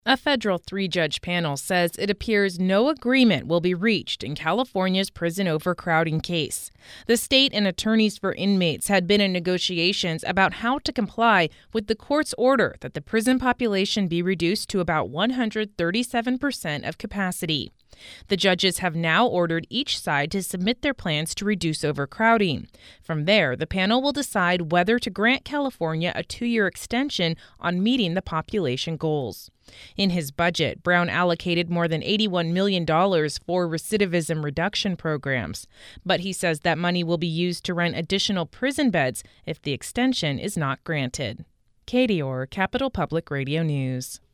A federal three-judge panel says it appears no agreement will be reached in California's prison overcrowding case. The state and attorneys for inmates had been in negotiations about how to comply with the court's order that the prison population be reduced to about 137% of capacity. The judges have now ordered each side to submit their plans to reduce overcrowding. From there, the panel will decide whether to grant California a 2-year extension on meeting the population goals. In his budget, Brown allocated more than $81 million for recidivism reduction programs. But he says that money will be used to rent additional prison beds if the extension is not granted. Katie Orr, Capital Public Radio News.